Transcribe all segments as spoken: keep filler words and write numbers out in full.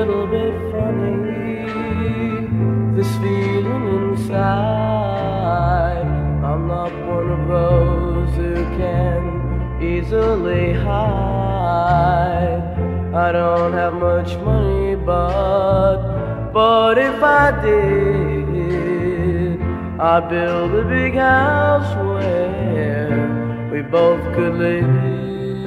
little bit funny, this feeling inside. I'm not one of those who can easily hide. I don't have much money, but But if I did, I'd build a big house where we both could live.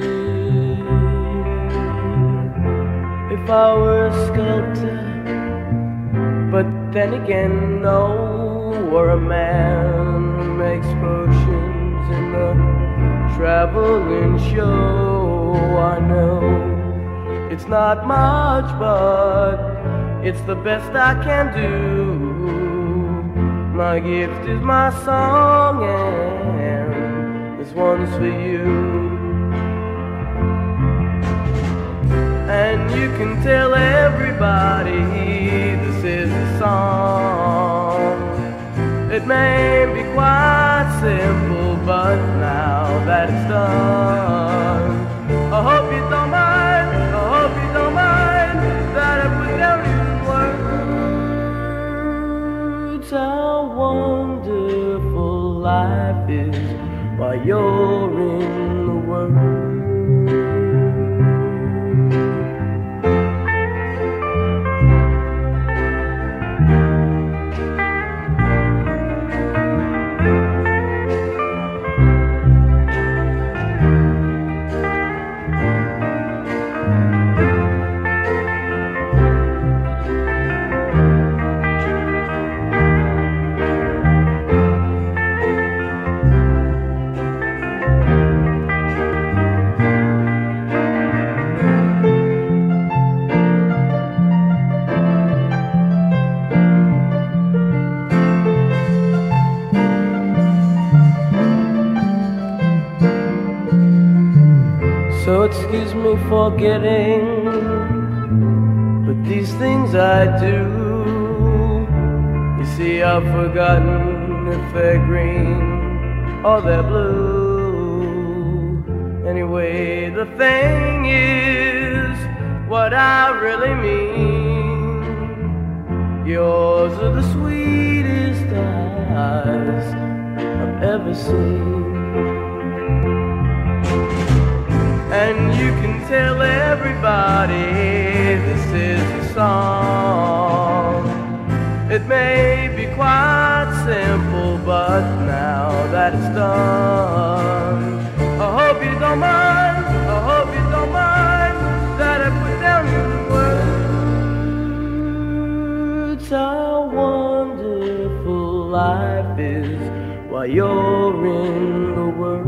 If I were a sculptor, but then again, no, or a man who makes potions in the traveling show. I know it's not much, but it's the best I can do. My gift is my song, and this one's for you. And you can tell everybody this is a song. It may be quite simple, but now that it's done, I hope you don't mind, I hope you don't mind that I put down how wonderful life is while you're in the world. So excuse me for getting, but these things I do, you see I've forgotten if they're green or they're blue. Anyway, the thing is what I really mean. Yours are the sweetest eyes I've ever seen. And you can tell everybody this is a song. It may be quite simple, but now that it's done, I hope you don't mind, I hope you don't mind that I put down in words how wonderful life is while you're in the world.